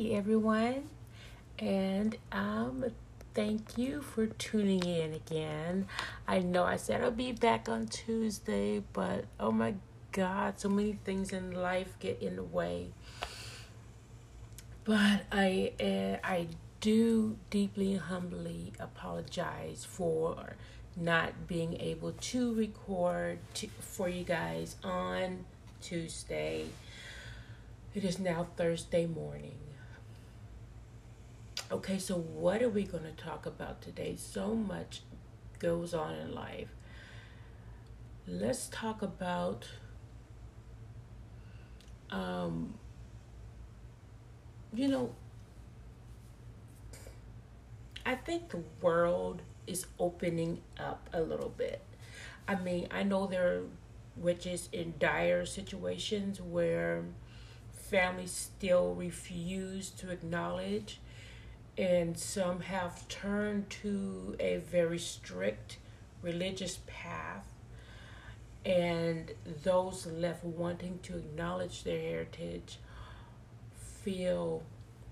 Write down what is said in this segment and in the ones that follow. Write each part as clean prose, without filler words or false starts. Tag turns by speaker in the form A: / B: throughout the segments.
A: everyone, and thank you for tuning in again. I know I said I'll be back on Tuesday, but oh my God, so many things in life get in the way. But I do deeply and humbly apologize for not being able to record for you guys on Tuesday. It is now Thursday morning. Okay, so what are we going to talk about today? So much goes on in life. Let's talk about um, you know, I think the world is opening up a little bit. I mean, I know there are witches in dire situations where families still refuse to acknowledge, and some have turned to a very strict religious path, and those left wanting to acknowledge their heritage feel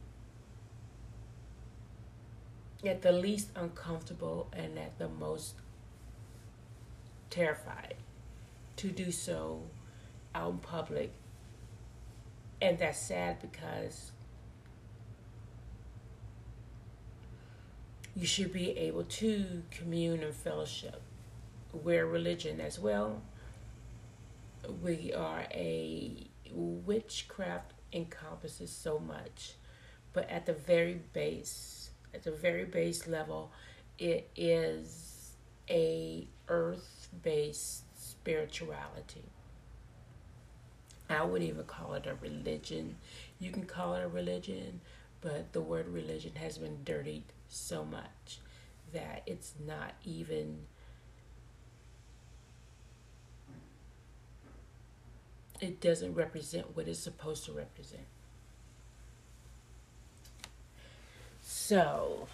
A: at the least uncomfortable and at the most terrified to do so out in public. And that's sad because you should be able to commune and fellowship. We're religion as well. We are a witchcraft encompasses so much, but at the very base level, it is a earth-based spirituality. I wouldn't even call it a religion. You can call it a religion, but the word religion has been dirtied so much that it's not even, it doesn't represent what it's supposed to represent. So,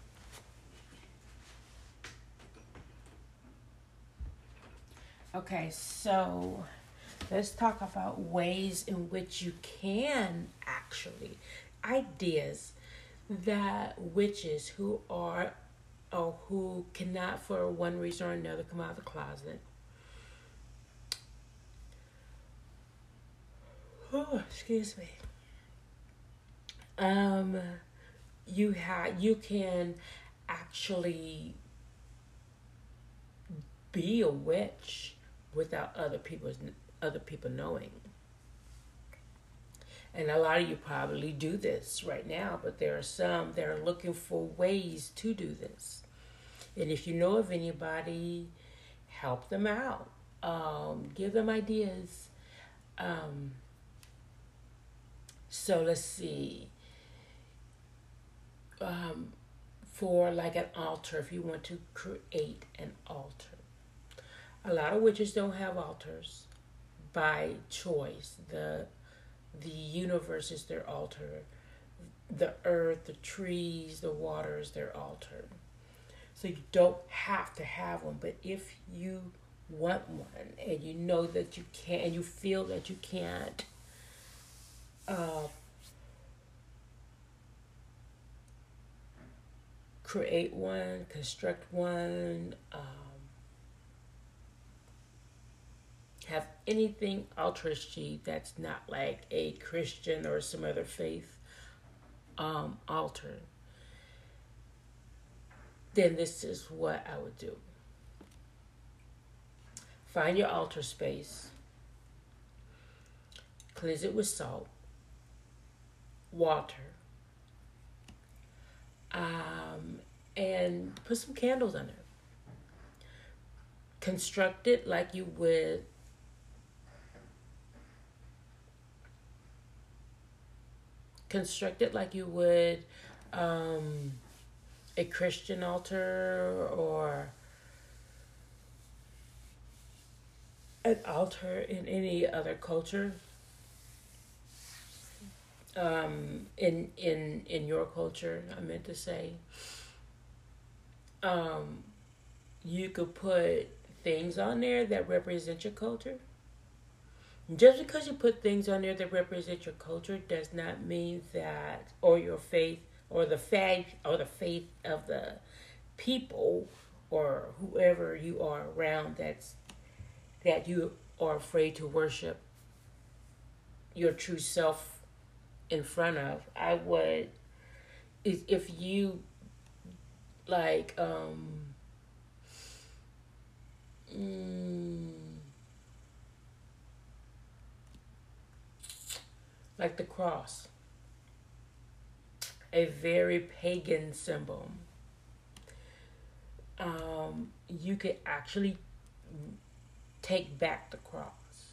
A: okay, so let's talk about ways in which you can actually, ideas that witches who are or who cannot for one reason or another come out of the closet. Oh, excuse me. Um, you can actually be a witch without other people knowing. And a lot of you probably do this right now, but there are some that are looking for ways to do this. And if you know of anybody, help them out. Give them ideas. Um, so let's see. For like an altar, if you want to create an altar. A lot of witches don't have altars by choice. The universe is their altar. The earth, the trees, the water is their altar. So you don't have to have one, but if you want one and you know that you can't, and you feel that you can't uh, create one, construct one, have anything altruistic that's not like a Christian or some other faith altar, then this is what I would do. Find your altar space, cleanse it with salt, water, and put some candles under it. Construct it like you would a Christian altar or an altar in any other culture. In your culture, I meant to say, you could put things on there that represent your culture. Just because you put things on there that represent your culture does not mean that, or your faith, or the faith of the people, or whoever you are around, that you are afraid to worship your true self in front of. I would, if you like, mm, like the cross, a very pagan symbol. You could actually take back the cross,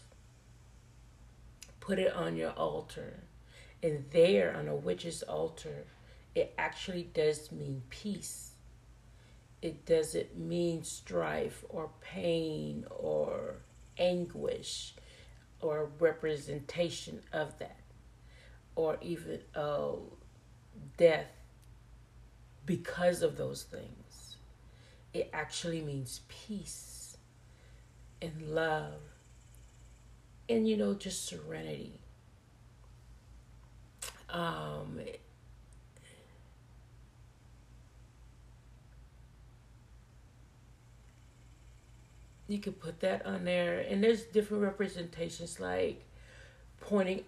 A: put it on your altar, and there on a witch's altar, it actually does mean peace. It doesn't mean strife or pain or anguish or representation of that, or even death because of those things. It actually means peace and love and, just serenity. Um, you could put that on there, and there's different representations like pointing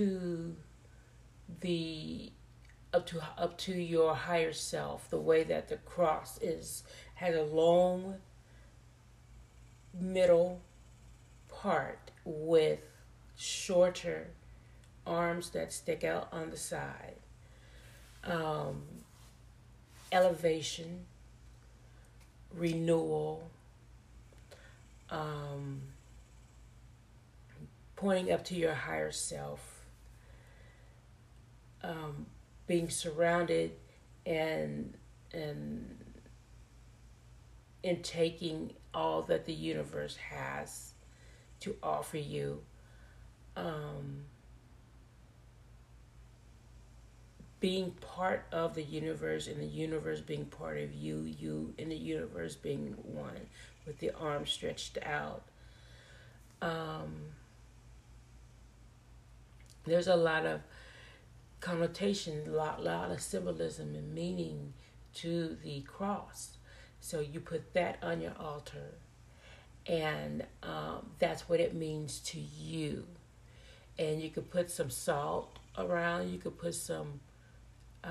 A: the up to your higher self. The way that the cross has a long middle part with shorter arms that stick out on the side. Um, Elevation, renewal, um, pointing up to your higher self, being surrounded and and and taking all that the universe has to offer you. Um, Being part of the universe, and the universe being part of you, you and the universe being one, with the arms stretched out. Um, there's a lot of connotation, lot of symbolism and meaning to the cross. So you put that on your altar, and that's what it means to you. And you could put some salt around. You could put some uh,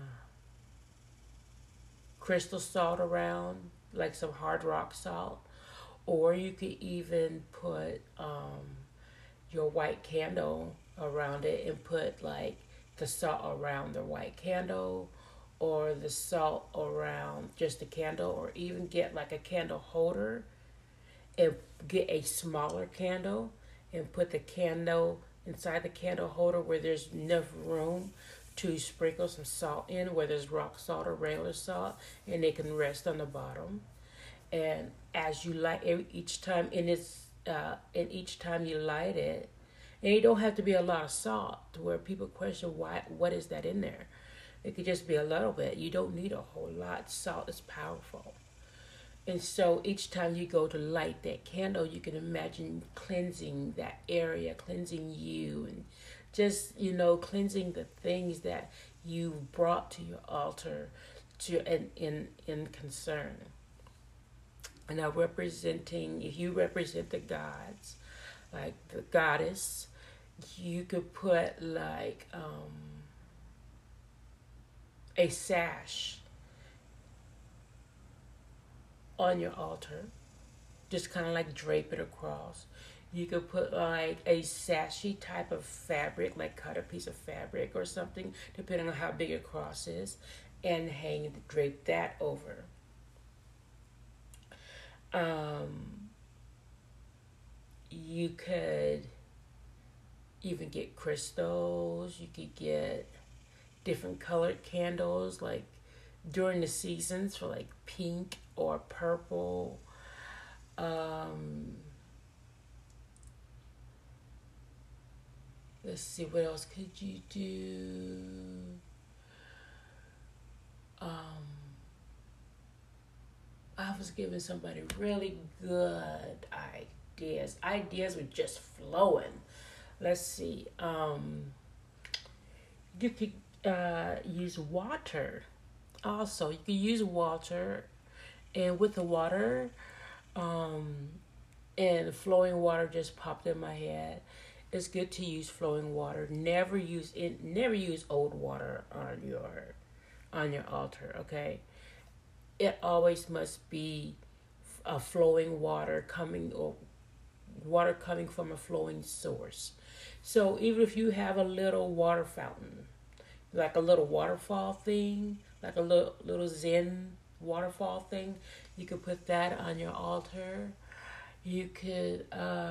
A: crystal salt around, like some hard rock salt, or you could even put your white candle around it and put like the salt around the white candle, or the salt around just the candle, or even get like a candle holder and get a smaller candle and put the candle inside the candle holder where there's enough room to sprinkle some salt in, where there's rock salt or regular salt, and they can rest on the bottom. And as you light each time and each time you light it, and it don't have to be a lot of salt to where people question what is that in there. It could just be a little bit. You don't need a whole lot. Salt is powerful. And so each time you go to light that candle, you can imagine cleansing that area, cleansing you, and just, cleansing the things that you brought to your altar in concern. And now if you represent the gods, like the goddess, you could put like a sash on your altar, just kind of like drape it across. You could put like a sashy type of fabric, like cut a piece of fabric or something, depending on how big your cross is, and drape that over. You could even get crystals. You could get different colored candles, like during the seasons for like pink or purple. Let's see, what else could you do? I was giving somebody really good ideas. Ideas were just flowing. let's see. You could use water. Also, you could use water, and with the water, um, and flowing water just popped in my head. It's good to use flowing water. Never use it. Never use old water on your altar. Okay, it always must be a flowing water coming or water coming from a flowing source. So even if you have a little water fountain, like a little waterfall thing, like a little Zen waterfall thing, you could put that on your altar. You could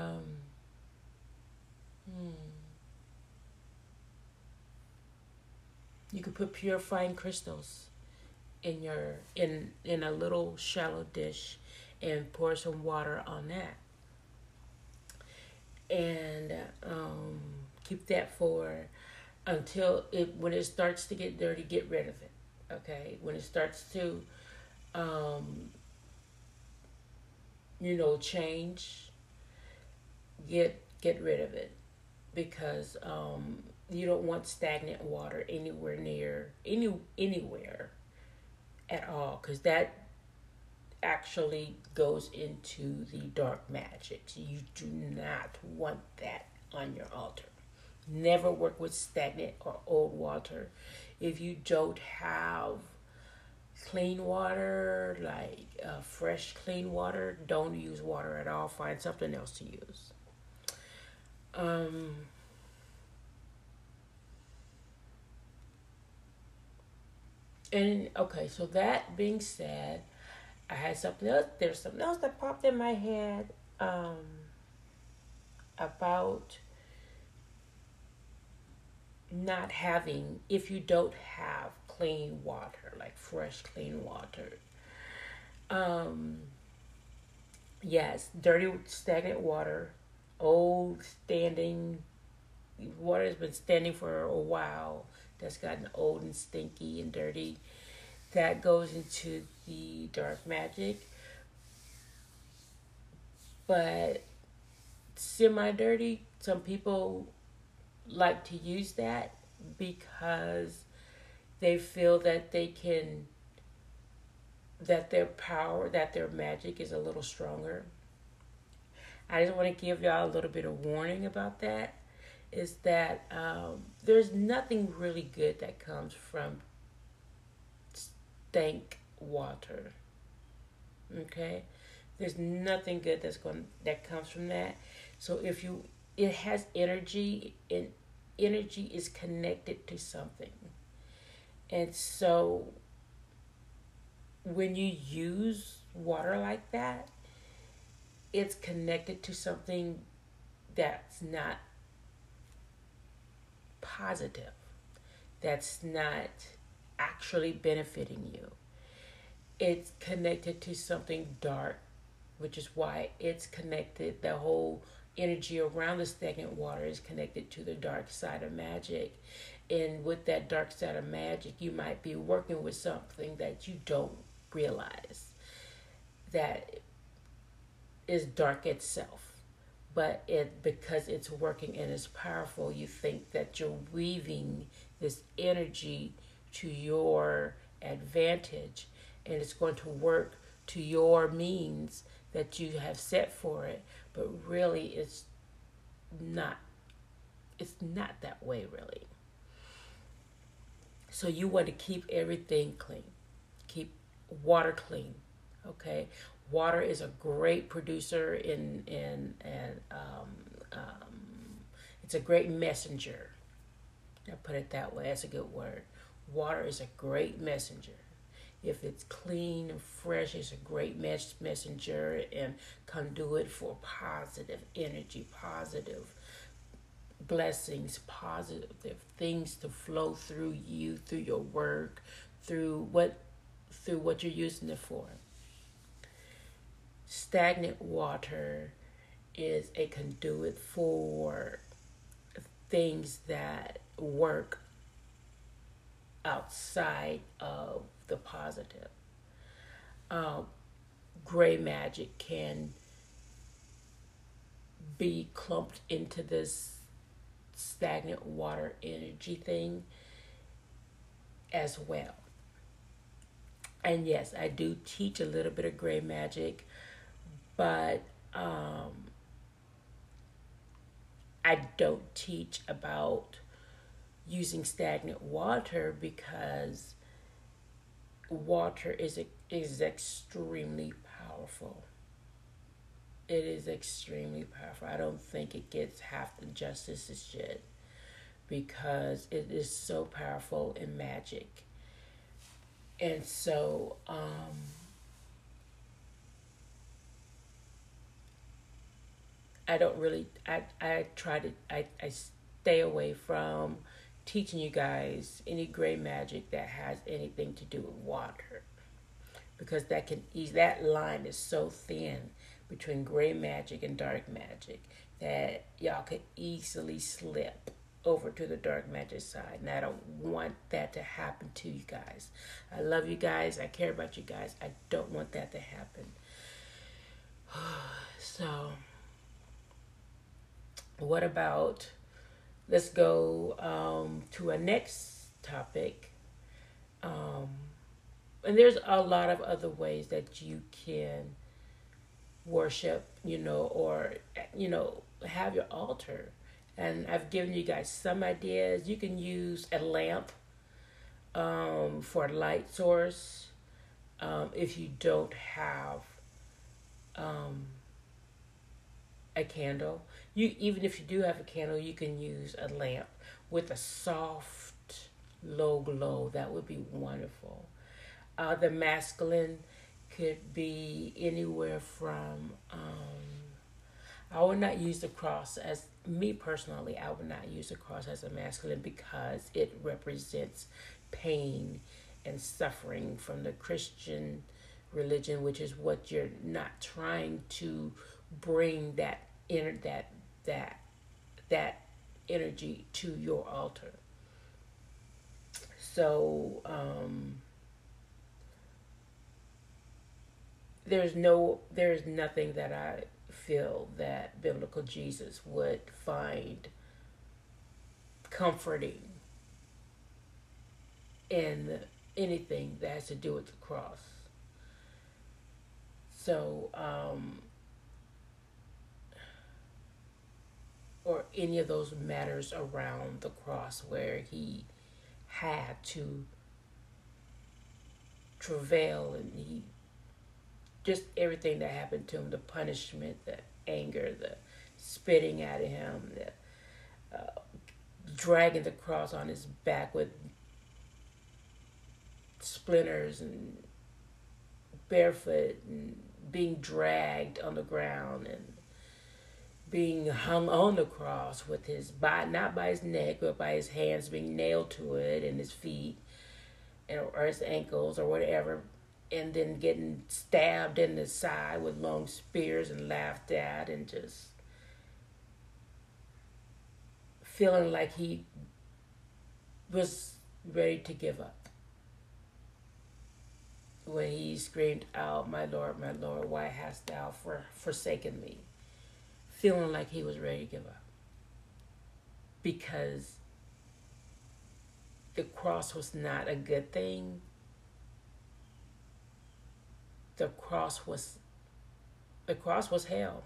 A: you could put purifying crystals in a little shallow dish and pour some water on that, and keep that for until it when it starts to get dirty, get rid of it. Okay, when it starts to um, change, get rid of it, because you don't want stagnant water anywhere at all, because that actually goes into the dark magic. You do not want that on your altar. Never work with stagnant or old water. If you don't have clean water, like fresh clean water, don't use water at all. Find something else to use. Um, and okay, so that being said, I had something else. There's something else that popped in my head about not having, if you don't have clean water, like fresh clean water. Um, yes, dirty, stagnant water, old standing water has been standing for a while. That's gotten old and stinky and dirty. That goes into the dark magic, but semi dirty. Some people like to use that because they feel that they can, that their power, that their magic is a little stronger. I just want to give y'all a little bit of warning about that. Is that there's nothing really good that comes from stank water. Okay, there's nothing good that comes from that. So if you, it has energy, and energy is connected to something, and so when you use water like that, it's connected to something that's not positive, that's not actually benefiting you. It's connected to something dark, which is why it's connected. The whole energy around the stagnant water is connected to the dark side of magic. And with that dark side of magic, you might be working with something that you don't realize that is dark itself. But it, because it's working and it's powerful, you think that you're weaving this energy to your advantage, and it's going to work to your means that you have set for it. But really, not. It's not that way, really. So you want to keep everything clean. Keep water clean. Okay, water is a great producer it's a great messenger. I put it that way. That's a good word. Water is a great messenger. If it's clean and fresh, it's a great messenger and conduit for positive energy, positive blessings, positive things to flow through you, through your work, through what you're using it for. Stagnant water is a conduit for things that work outside of the positive. Um, Gray magic can be clumped into this stagnant water energy thing as well. And yes, I do teach a little bit of gray magic, but I don't teach about using stagnant water because water is extremely powerful. It is extremely powerful. I don't think it gets half the justice it should because it is so powerful in magic. And so, I don't really, I try to, I stay away from teaching you guys any gray magic that has anything to do with water because that line is so thin between gray magic and dark magic that y'all could easily slip over to the dark magic side, and I don't want that to happen to you guys. I love you guys. I care about you guys. I don't want that to happen. So, what about, let's go to our next topic. And there's a lot of other ways that you can worship, or, have your altar. And I've given you guys some ideas. You can use a lamp for a light source. If you don't have a candle, even if you do have a candle, you can use a lamp with a soft, low glow. That would be wonderful. The masculine could be anywhere from, I would not use the cross as, me personally, I would not use the cross as a masculine because it represents pain and suffering from the Christian religion, which is what you're not trying to bring that energy to your altar. So, there's nothing that I feel that biblical Jesus would find comforting in anything that has to do with the cross. So, or any of those matters around the cross where he had to travail and he just everything that happened to him, the punishment, the anger, the spitting at him, the dragging the cross on his back with splinters and barefoot and being dragged on the ground and being hung on the cross with not by his neck, but by his hands being nailed to it and his feet or his ankles or whatever, and then getting stabbed in the side with long spears and laughed at and just feeling like he was ready to give up. When he screamed out, my Lord, why hast thou forsaken me? Feeling like he was ready to give up. Because the cross was not a good thing. The cross was hell.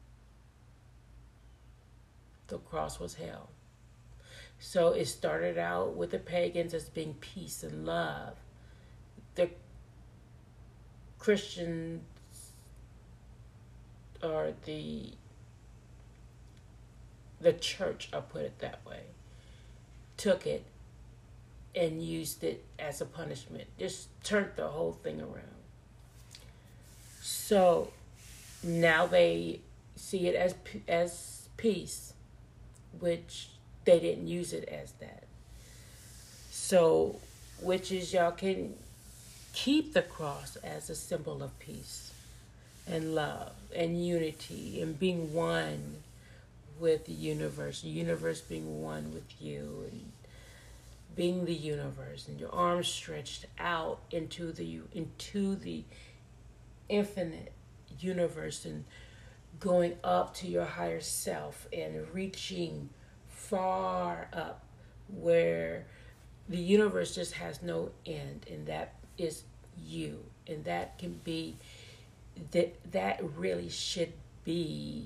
A: The cross was hell. So it started out with the pagans as being peace and love. The Christians, or the church, I'll put it that way, took it and used it as a punishment. Just turned the whole thing around. So now they see it as peace, which they didn't use it as that. So, which is, y'all can keep the cross as a symbol of peace and love and unity and being one with the universe being one with you and being the universe, and your arms stretched out into the infinite universe and going up to your higher self and reaching far up where the universe just has no end, and that is you. And that can be, that really should be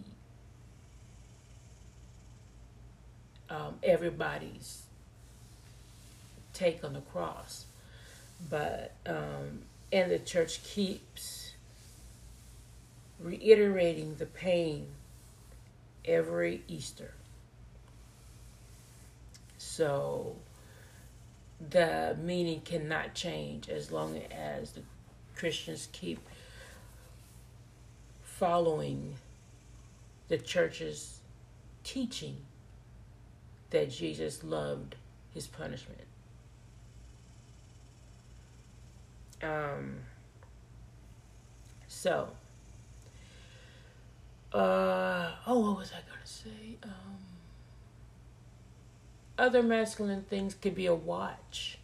A: everybody's take on the cross. But and the church keeps reiterating the pain every Easter. So the meaning cannot change as long as the Christians keep following the church's teaching that Jesus loved his punishment. So, what was I going to say? Other masculine things could be a watch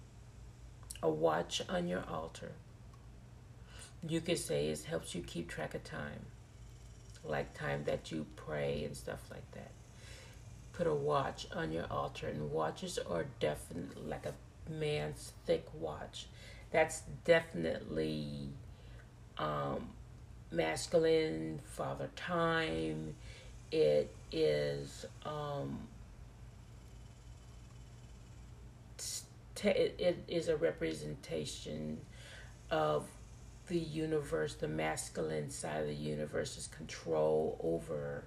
A: on your altar. You could say it helps you keep track of time, like time that you pray and stuff like that. Put a watch on your altar, and watches are definitely like a man's thick watch. That's definitely masculine, father time. It is it is a representation of the universe, the masculine side of the universe's control over,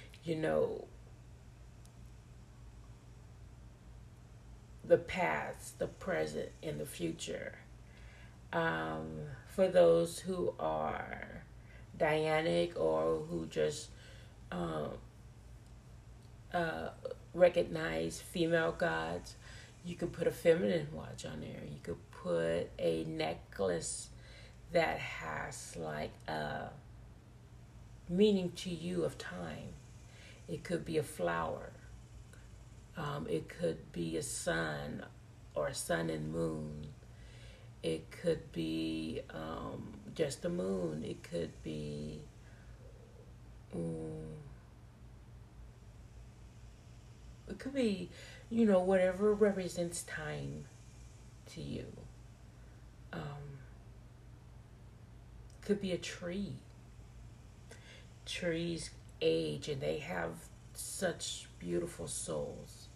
A: the past, the present, and the future. For those who are Dianic or who just recognize female gods, you could put a feminine watch on there. You could put a necklace that has like a meaning to you of time. It could be a flower. It could be a sun or a sun and moon. It could be just the moon. It could be whatever represents time to you. Could be a tree. Trees age and they have such beautiful souls.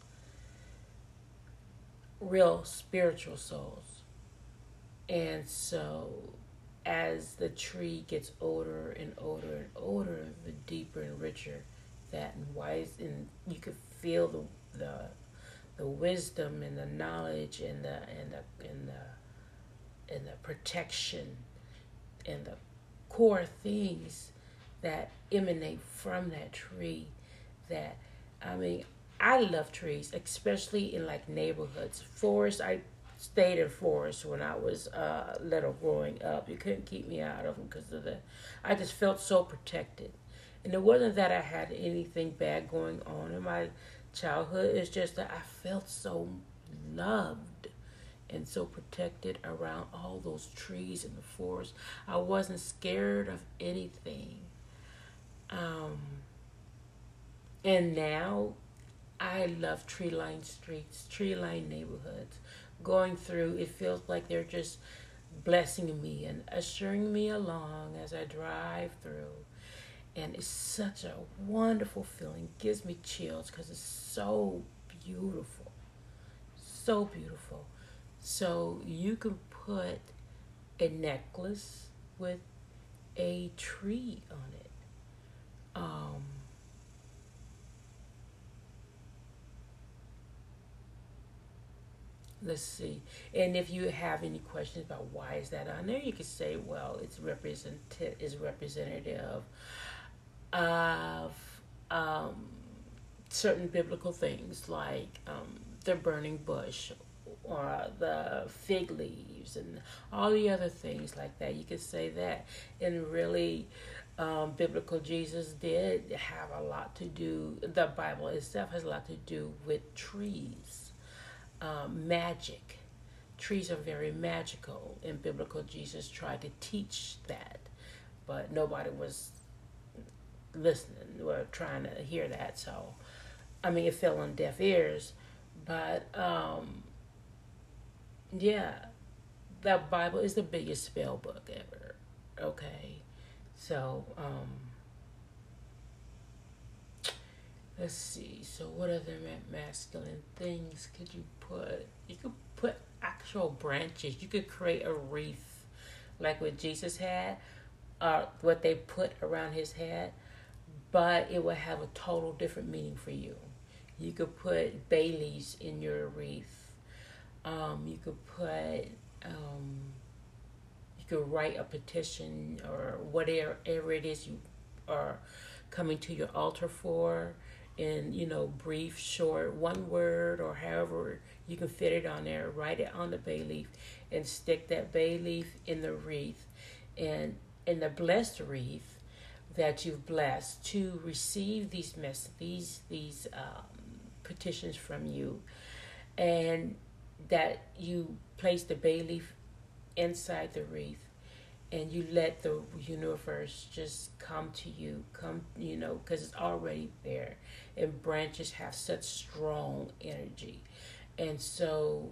A: Real spiritual souls. And so as the tree gets older and older and older, the deeper and richer that and wise, and you could feel the wisdom and the knowledge and the protection and the core things that emanate from that tree. That, I love trees, especially in like neighborhoods. Forests, I stayed in forests when I was little growing up. You couldn't keep me out of them because I just felt so protected. And it wasn't that I had anything bad going on in my childhood. It's just that I felt so loved and so protected around all those trees in the forest. I wasn't scared of anything. And now I love tree-lined streets, tree-lined neighborhoods. Going through, it feels like they're just blessing me and ushering me along as I drive through. And it's such a wonderful feeling. It gives me chills because it's so beautiful. So beautiful. So you can put a necklace with a tree on it. Let's see. And if you have any questions about why is that on there, you could say, well, it's representative of certain biblical things like the burning bush or the fig leaves and all the other things like that. You could say that. And really, biblical Jesus did have a lot to do, the Bible itself has a lot to do with trees. Magic. Trees are very magical, and biblical Jesus tried to teach that, but nobody was listening or trying to hear that. So I mean, it fell on deaf ears, but yeah, that Bible is the biggest spell book ever. Okay, so let's see. So what other masculine things could you put? You could put actual branches. You could create a wreath, like what Jesus had, what they put around his head, but it would have a total different meaning for you. You could put bay leaves in your wreath. You could put, you could write a petition or whatever it is you are coming to your altar for, in brief, short, one word or however you can fit it on there. Write it on the bay leaf and stick that bay leaf in the wreath, and in the blessed wreath that you've blessed to receive these petitions from you, and that you place the bay leaf inside the wreath, and you let the universe just come to you, because it's already there, and branches have such strong energy, and so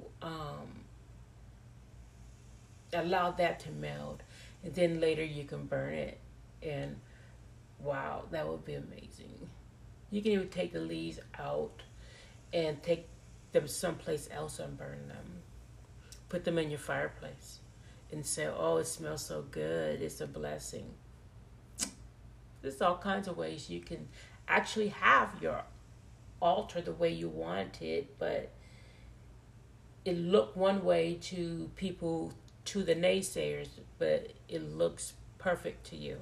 A: allow that to meld, and then later you can burn it, and wow, that would be amazing. You can even take the leaves out and take them someplace else and burn them. Put them in your fireplace and say, oh, it smells so good. It's a blessing. There's all kinds of ways you can actually have your altar the way you want it, but it looked one way to people, to the naysayers, but it looks perfect to you.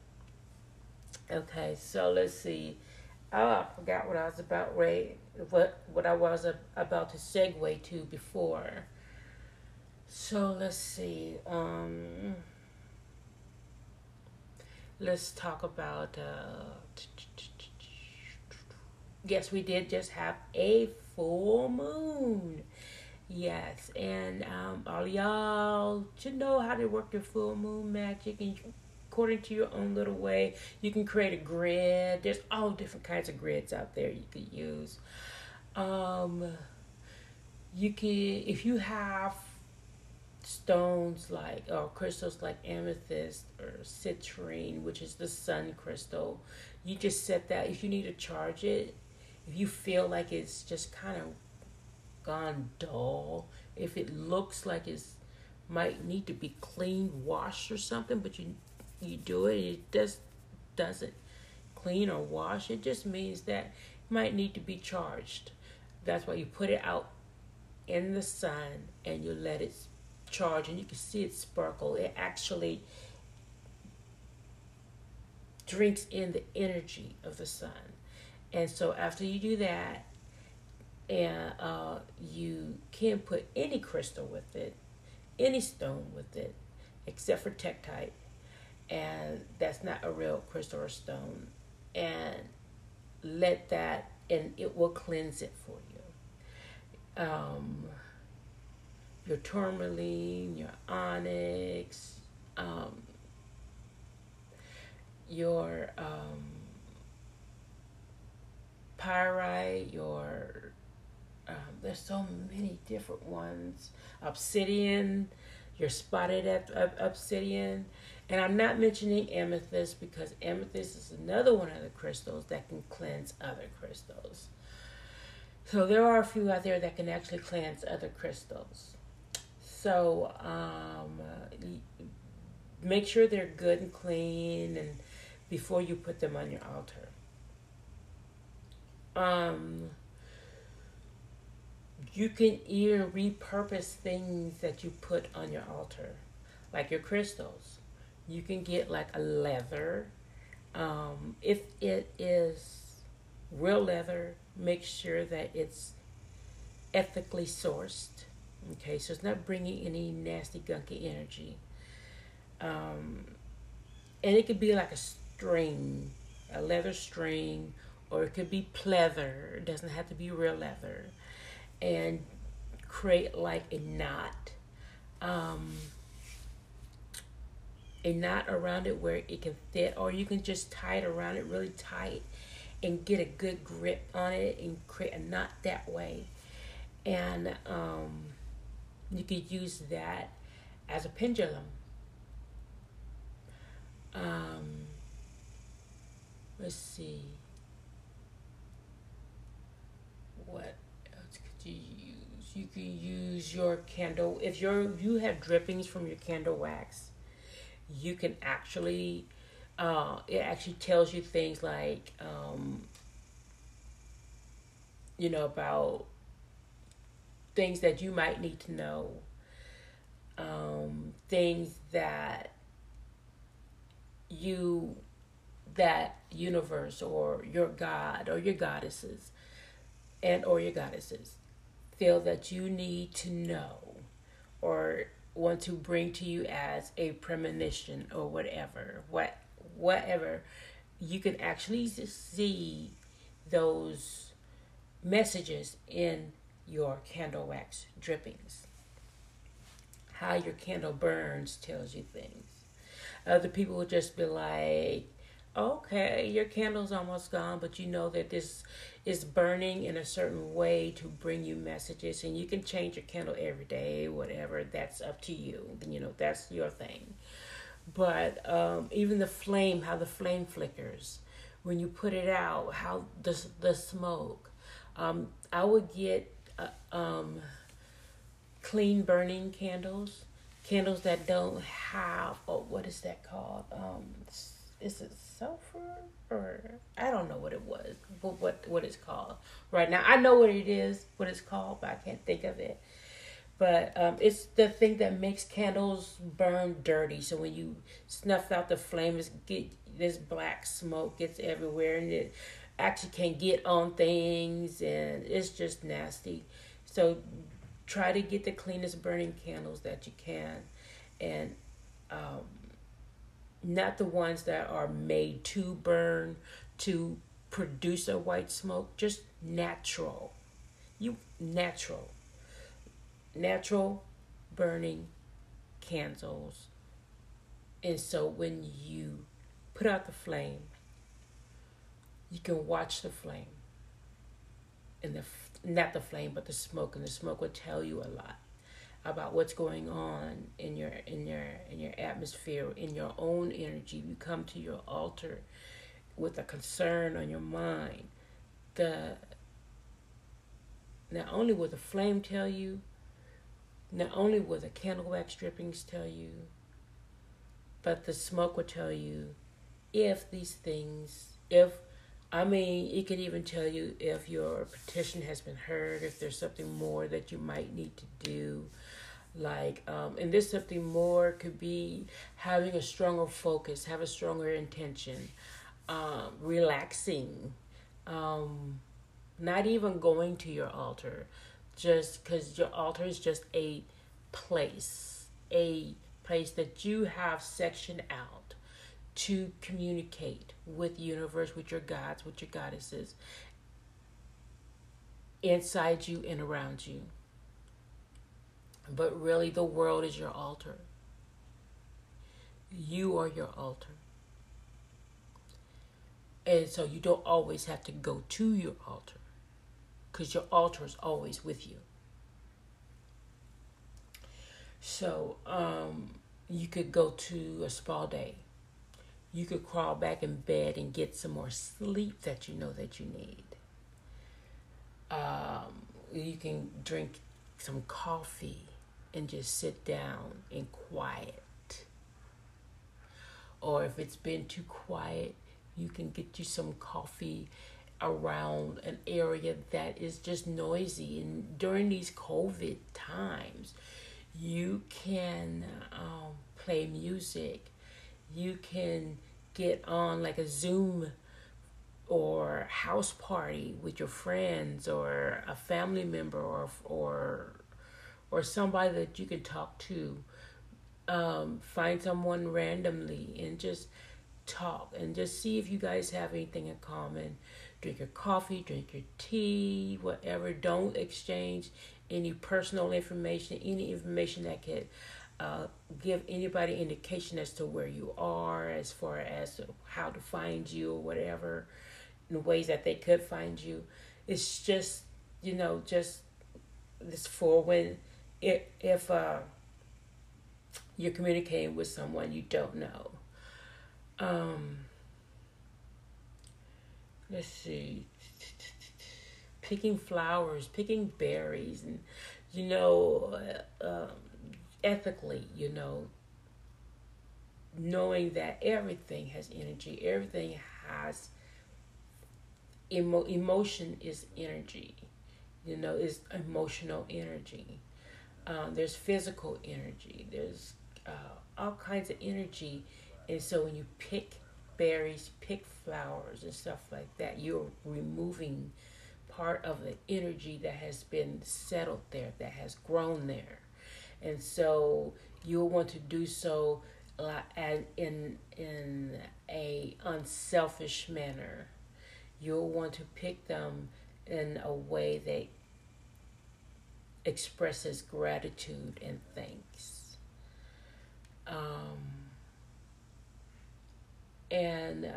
A: Okay, so let's see. Oh, I forgot what I was about. What I was about to segue to before. So let's see. Let's talk about. Yes, we did just have a full moon. Yes, and all y'all should know how to work your full moon magic, and according to your own little way. You can create a grid. There's all different kinds of grids out there you could use. You can, if you have stones like, or crystals like amethyst or citrine, which is the sun crystal, you just set that. If you need to charge it, if you feel like it's just kind of gone dull, if it looks like it's might need to be cleaned, washed or something, but you do it, it just doesn't clean or wash, it just means that it might need to be charged. That's why you put it out in the sun and you let it charge, and you can see it sparkle. It actually drinks in the energy of the sun. And so after you do that, and you can put any crystal with it, any stone with it, except for tektite, and that's not a real crystal or stone, and let that, and it will cleanse it for you. Your tourmaline, your onyx, your pyrite, your there's so many different ones. Obsidian, your spotted obsidian. And I'm not mentioning amethyst because amethyst is another one of the crystals that can cleanse other crystals. So there are a few out there that can actually cleanse other crystals. So make sure they're good and clean, and before you put them on your altar. You can even repurpose things that you put on your altar, like your crystals. You can get like a leather. If it is real leather, make sure that it's ethically sourced. Okay, so it's not bringing any nasty, gunky energy. And it could be like a string, a leather string, or it could be pleather. It doesn't have to be real leather. And create like a knot around it where it can fit, or you can just tie it around it really tight and get a good grip on it and create a knot that way. And you could use that as a pendulum. Um, let's see. What else could you use? You can use your candle. If you have drippings from your candle wax, you can actually it actually tells you things like about things that you might need to know, things that that universe or your god or your goddesses your goddesses feel that you need to know or want to bring to you as a premonition or whatever. You can actually see those messages in your candle wax drippings. How your candle burns tells you things. Other people will just be like, okay, your candle's almost gone, but you know that this is burning in a certain way to bring you messages, and you can change your candle every day, whatever. That's up to you. That's your thing. But even the flame, how the flame flickers when you put it out, how the smoke. I would get clean burning candles that don't have, what is that called? Is it sulfur or I don't know what it was, what it's called right now. I know what it's called, but I can't think of it. But it's the thing that makes candles burn dirty. So when you snuff out the flames, this black smoke gets everywhere, and it actually can get on things, and it's just nasty. So try to get the cleanest burning candles that you can, and not the ones that are made to burn to produce a white smoke. Just natural burning candles. And so when you put out the flame, you can watch the flame and not the flame but the smoke, and the smoke will tell you a lot about what's going on in your atmosphere, in your own energy. You come to your altar with a concern on your mind. Not only will the flame tell you, not only will the candle wax drippings tell you, but the smoke will tell you it could even tell you if your petition has been heard, if there's something more that you might need to do. And this something more could be having a stronger focus, have a stronger intention, relaxing, not even going to your altar, just because your altar is just a place that you have sectioned out to communicate with the universe, with your gods, with your goddesses, inside you and around you. But really, the world is your altar. You are your altar. And so you don't always have to go to your altar, because your altar is always with you. So you could go to a spa day. You could crawl back in bed and get some more sleep that you know that you need. You can drink some coffee and just sit down in quiet. Or if it's been too quiet, you can get you some coffee around an area that is just noisy. And during these COVID times, you can play music. You can get on like a Zoom or house party with your friends or a family member or somebody that you can talk to. Find someone randomly and just talk and just see if you guys have anything in common. Drink your coffee, drink your tea, whatever. Don't exchange any personal information, any information that could give anybody indication as to where you are, as far as how to find you or whatever. in ways that they could find you. It's just, just this for when, if you're communicating with someone you don't know. Um, let's see. Picking flowers, picking berries, and ethically, knowing that everything has energy, everything has emotion is energy, is emotional energy. There's physical energy. There's all kinds of energy, and so when you pick berries, pick flowers, and stuff like that, you're removing part of the energy that has been settled there, that has grown there, and so you'll want to do so in a unselfish manner. You'll want to pick them in a way that expresses gratitude and thanks. And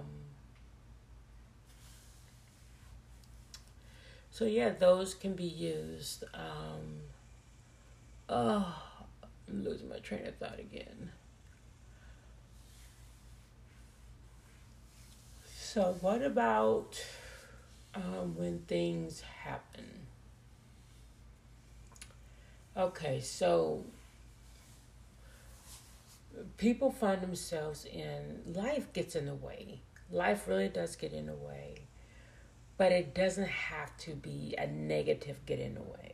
A: So yeah, those can be used. Oh, I'm losing my train of thought again. So what about when things happen? Okay, so people find themselves in life gets in the way. Life really does get in the way, but it doesn't have to be a negative get in the way.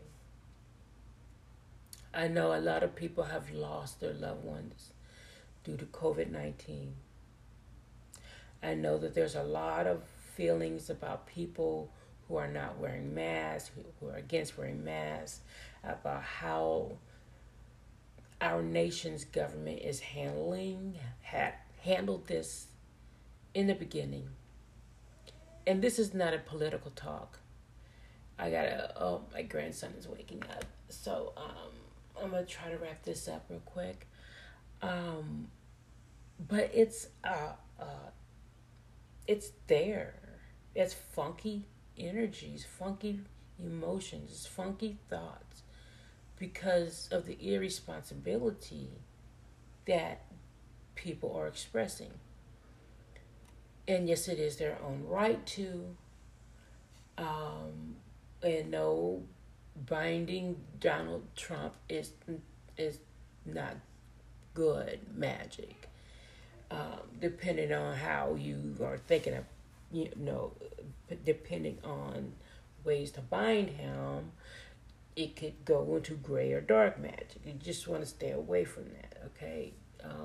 A: I know a lot of people have lost their loved ones due to COVID-19. I know that there's a lot of feelings about people who are not wearing masks, who are against wearing masks, about how our nation's government is handled this in the beginning. And this is not a political talk. My grandson is waking up. So I'm going to try to wrap this up real quick. But it's there. It's funky energies, funky emotions, funky thoughts because of the irresponsibility that people are expressing. And yes, it is their own right to. And no, binding Donald Trump is not good magic. Depending on how you are thinking of, depending on ways to bind him, it could go into gray or dark magic. You just want to stay away from that, okay?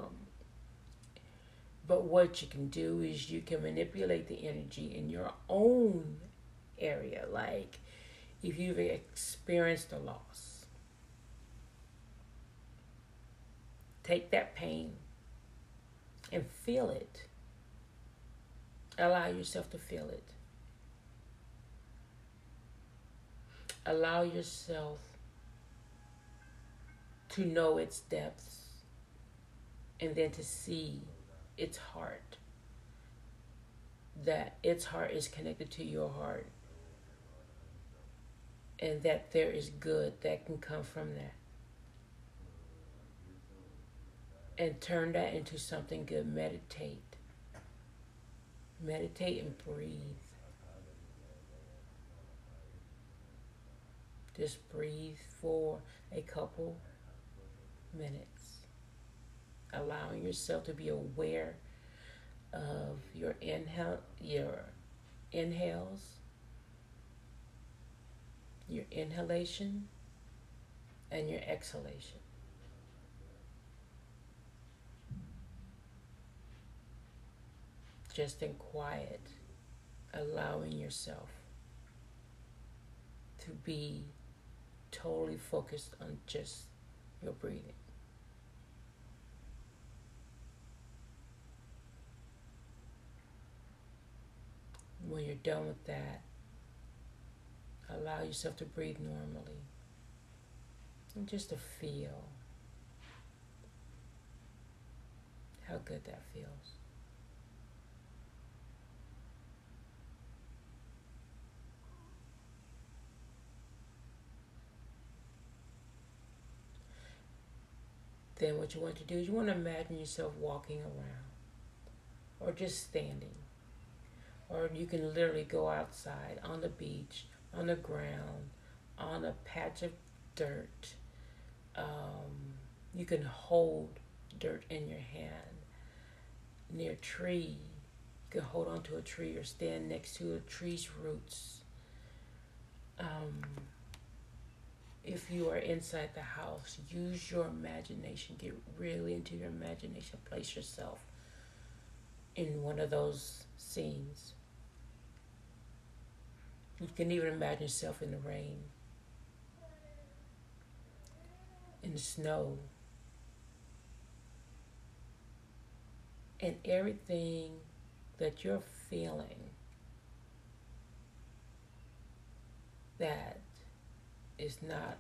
A: But what you can do is you can manipulate the energy in your own area. Like if you've experienced a loss, take that pain and feel it. Allow yourself to feel it. Allow yourself to know its depths and then to see its heart. That its heart is connected to your heart. And that there is good that can come from that. And turn that into something good. Meditate. Meditate and breathe. Just breathe for a couple minutes. Allowing yourself to be aware of your inhales, your inhalation, and your exhalation. Just in quiet, allowing yourself to be totally focused on just your breathing. When you're done with that, allow yourself to breathe normally and just to feel how good that feels. Then what you want to do is you want to imagine yourself walking around or just standing. Or you can literally go outside on the beach, on the ground, on a patch of dirt. You can hold dirt in your hand near a tree. You can hold onto a tree or stand next to a tree's roots. If you are inside the house, use your imagination. Get really into your imagination. Place yourself in one of those scenes. You can even imagine yourself in the rain, in the snow, and everything that you're feeling that is not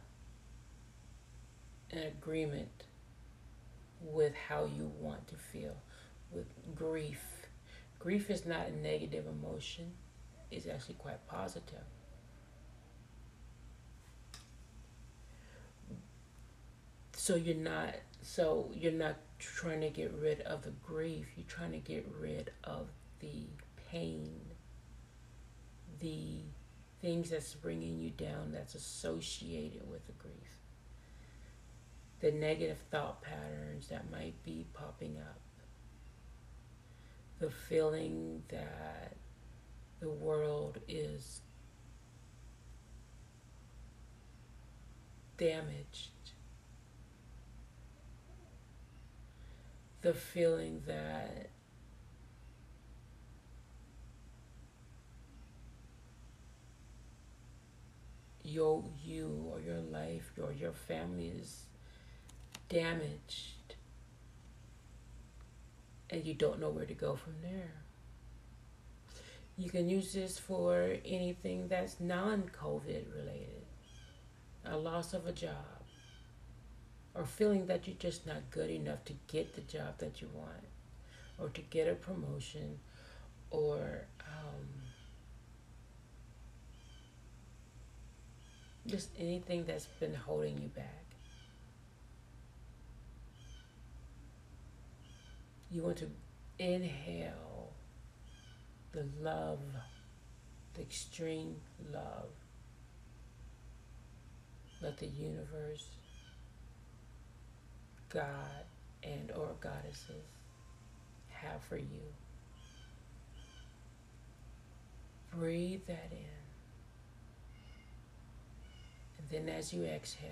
A: in agreement with how you want to feel. With grief. Grief is not a negative emotion. It's actually quite positive. So you're not trying to get rid of the grief. You're trying to get rid of the pain, the things that's bringing you down that's associated with the grief. The negative thought patterns that might be popping up. The feeling that the world is damaged. The feeling that you or your life or your family is damaged and you don't know where to go from there. You can use this for anything that's non-COVID related. A loss of a job, or feeling that you're just not good enough to get the job that you want, or to get a promotion, or just anything that's been holding you back. You want to inhale the love, the extreme love that the universe, God, and or goddesses have for you. Breathe that in. And then as you exhale,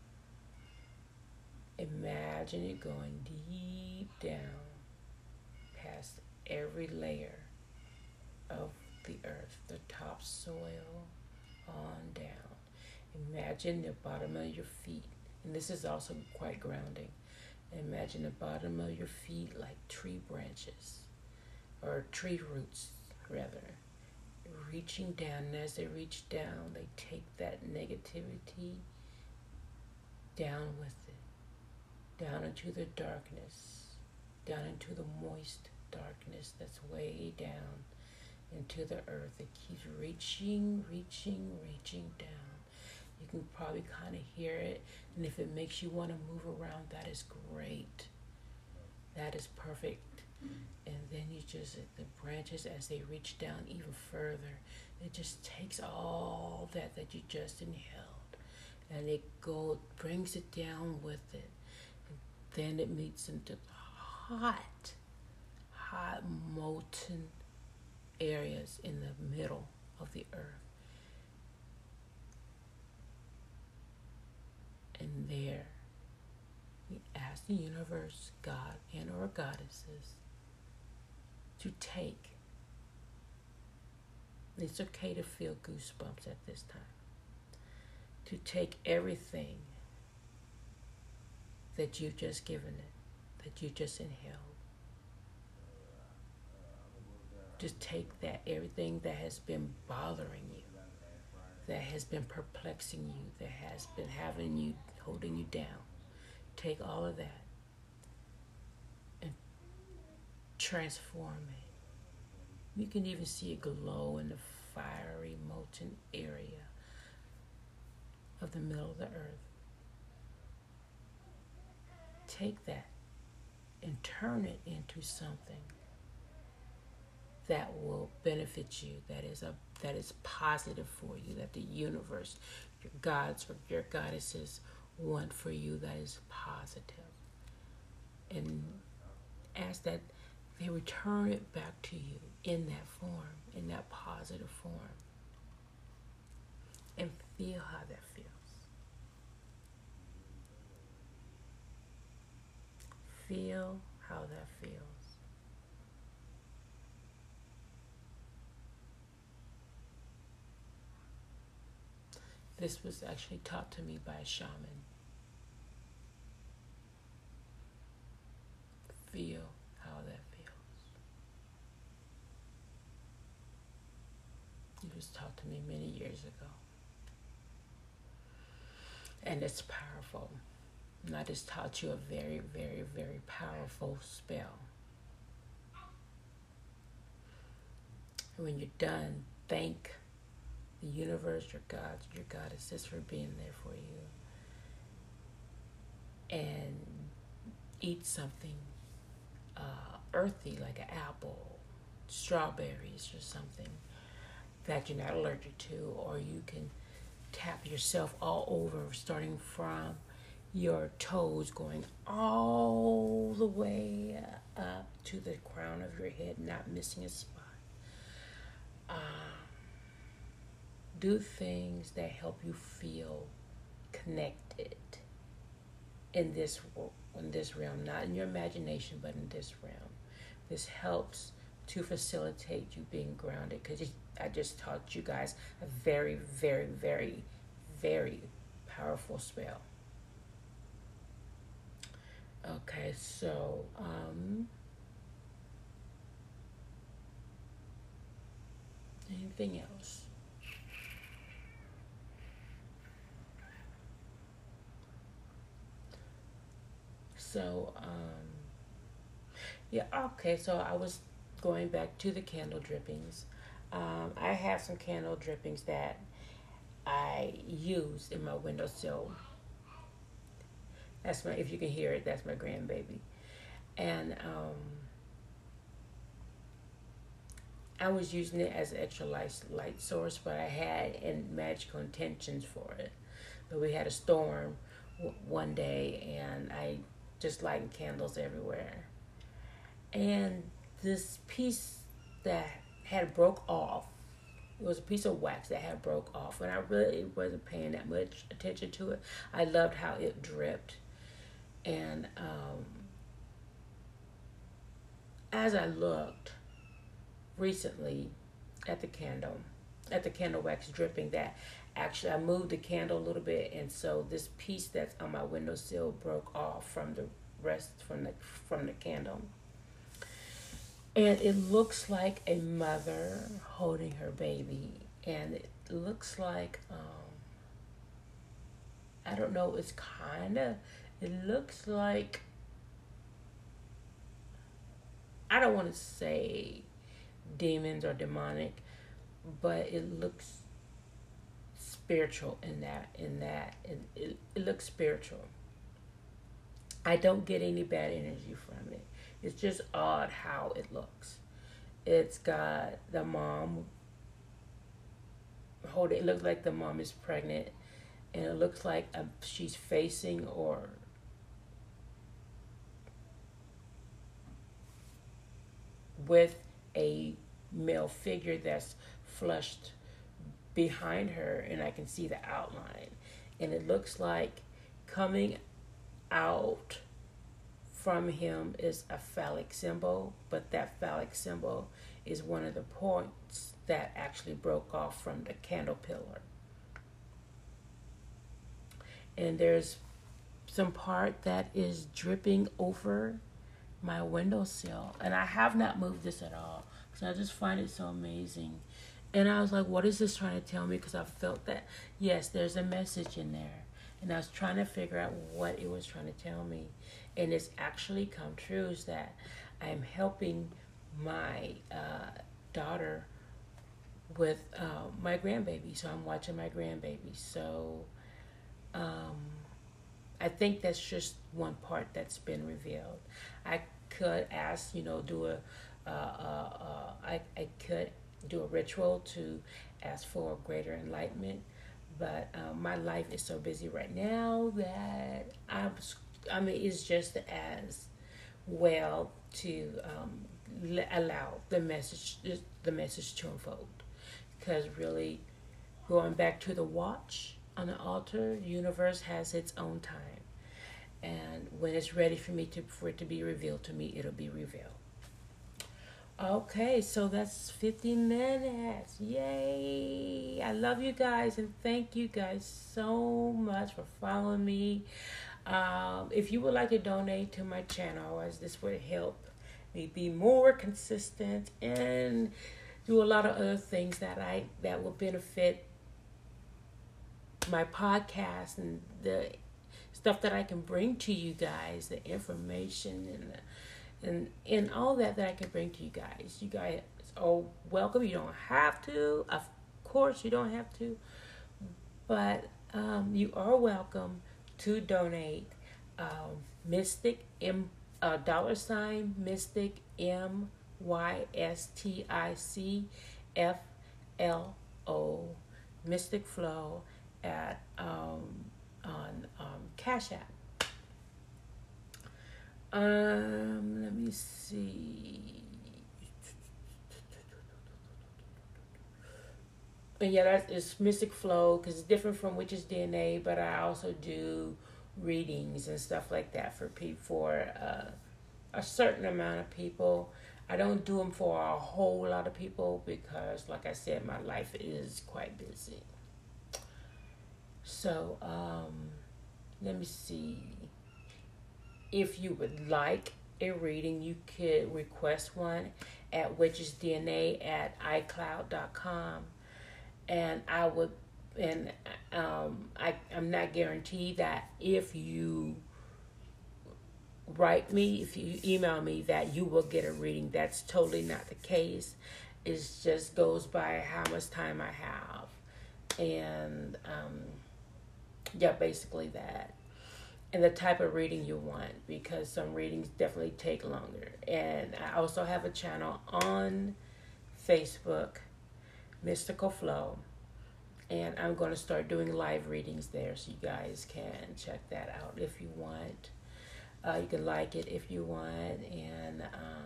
A: imagine it going deep down past every layer of the earth, the topsoil on down. Imagine the bottom of your feet, and this is also quite grounding. Imagine the bottom of your feet like tree branches, or tree roots rather, reaching down, and as they reach down, they take that negativity down with it, down into the darkness, down into the moist darkness that's way down into the earth. It keeps reaching down. You can probably kind of hear it, and if it makes you want to move around, that is great. That is perfect. And then you just, the branches, as they reach down even further, it just takes all that you just inhaled, and it brings it down with it. And then it meets into the hot, molten areas in the middle of the earth. And there, we ask the universe, God, and or goddesses to take. It's okay to feel goosebumps at this time. To take everything that you've just given it, that you just inhaled. Just take that, everything that has been bothering you, that has been perplexing you, that has been holding you down. Take all of that and transform it. You can even see it glow in the fiery, molten area of the middle of the earth. take that and turn it into something that will benefit you, that is positive for you, that the universe, your gods or your goddesses want for you, that is positive. And ask that they return it back to you in that form, in that positive form. And feel how that feels. Feel how that feels. This was actually taught to me by a shaman. Feel how that feels. It was taught to me many years ago. And it's powerful. And I just taught you a very, very, very powerful spell. And when you're done, thank the universe, your gods, your goddesses for being there for you. And eat something earthy, like an apple, strawberries or something that you're not allergic to, or you can tap yourself all over, starting from your toes, going all the way up to the crown of your head, not missing a spot. Do things that help you feel connected in this realm, not in your imagination, but in this realm. This helps to facilitate you being grounded, because I just taught you guys a very, very, very, very powerful spell. Okay, so anything else? So yeah, okay, so I was going back to the candle drippings. I have some candle drippings that I use in my windowsill. That's my, if you can hear it, that's my grandbaby. And I was using it as an extra light source, but I had magical intentions for it. But we had a storm one day, and I just lighting candles everywhere. And this piece that had broke off, it was a piece of wax that had broke off, and I really wasn't paying that much attention to it. I loved how it dripped. And as I looked recently at the candle wax dripping, that actually I moved the candle a little bit, and so this piece that's on my windowsill broke off from the rest from the candle. And it looks like a mother holding her baby, and it looks like I don't know, it looks like, I don't want to say demons or demonic, but it looks spiritual it looks spiritual. I don't get any bad energy from it. It's just odd how it looks. It's got the mom holding, it looks like the mom is pregnant, and it looks like she's facing or with a male figure that's flushed behind her, and I can see the outline. And it looks like coming out from him is a phallic symbol, but that phallic symbol is one of the points that actually broke off from the candle pillar. And there's some part that is dripping over my windowsill, and I have not moved this at all, so I just find it so amazing. And I was like, what is this trying to tell me? Because I felt that, yes, there's a message in there. And I was trying to figure out what it was trying to tell me. And it's actually come true, is that I'm helping my daughter with my grandbaby. So I'm watching my grandbaby. So I think that's just one part that's been revealed. I could ask, do I could do a ritual to ask for greater enlightenment, but my life is so busy right now that I mean, it's just as well to allow the message to unfold, because really, going back to the watch on the altar, the universe has its own time, and when it's ready for it to be revealed to me, it'll be revealed. Okay, so that's 50 minutes. Yay! I love you guys, and thank you guys so much for following me. If you would like to donate to my channel, as this would help me be more consistent and do a lot of other things that will benefit my podcast and the stuff that I can bring to you guys, the information and all that I can bring to you guys. You guys are welcome. You don't have to. Of course, you don't have to. But you are welcome to donate. Mystic $Mystic MYSTICFLO Mystic Flow at on Cash App. Let me see. And yeah, that is Mystic Flow, because it's different from Witch's DNA, but I also do readings and stuff like that for a certain amount of people. I don't do them for a whole lot of people because, like I said, my life is quite busy. So, let me see. If you would like a reading, you could request one at witchesdna at icloud.com. And I'm not guaranteed that if you if you email me, that you will get a reading. That's totally not the case. It just goes by how much time I have. And, yeah, basically that. And the type of reading you want, because some readings definitely take longer. And I also have a channel on Facebook, Mystical Flow, and I'm going to start doing live readings there, so you guys can check that out if you want. You can like it if you want, and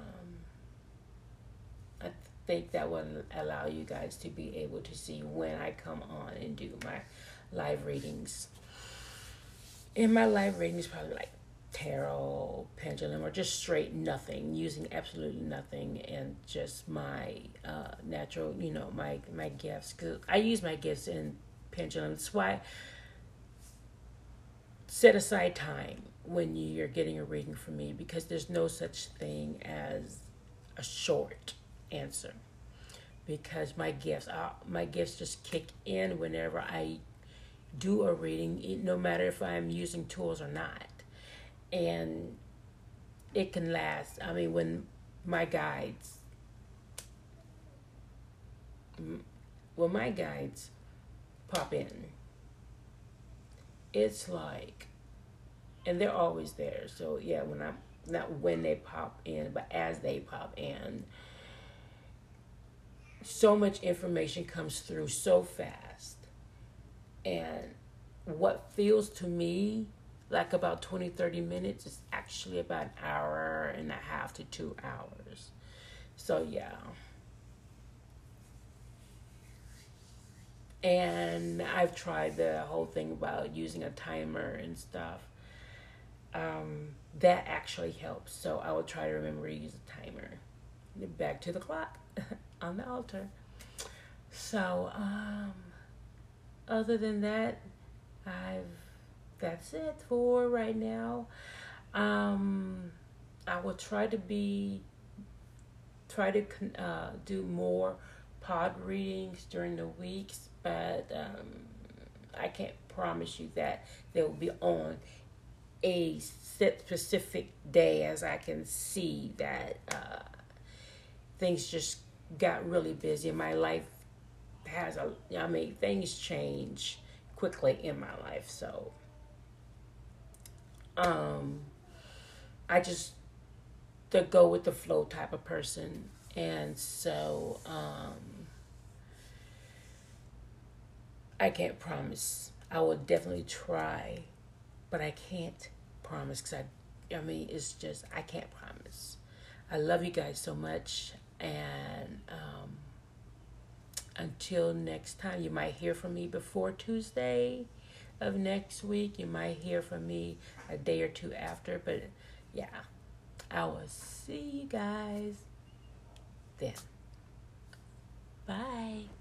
A: I think that will allow you guys to be able to see when I come on and do my live readings. In my live readings, probably like tarot, pendulum, or just straight nothing, using absolutely nothing, and just my natural, my gifts. Because I use my gifts in pendulum. That's why set aside time when you're getting a reading from me, because there's no such thing as a short answer. Because my gifts just kick in whenever I do a reading, no matter if I'm using tools or not. And it can last. I mean, when my guides pop in, it's like, and they're always there. So yeah, not when they pop in, but as they pop in, so much information comes through so fast. And what feels to me like about 20-30 minutes is actually about an hour and a half to 2 hours. So yeah. And I've tried the whole thing about using a timer and stuff. That actually helps. So I will try to remember to use a timer. Back to the clock on the altar. So, other than that, that's it for right now. I will try to do more pod readings during the weeks, but I can't promise you that they will be on a set specific day, as I can see that things just got really busy. My life things change quickly in my life, so I just the go with the flow type of person, and so I can't promise. I will definitely try, but I can't promise because I mean, it's just I can't promise. I love you guys so much, and until next time, you might hear from me before Tuesday of next week. You might hear from me a day or two after, but yeah, I will see you guys then. Bye.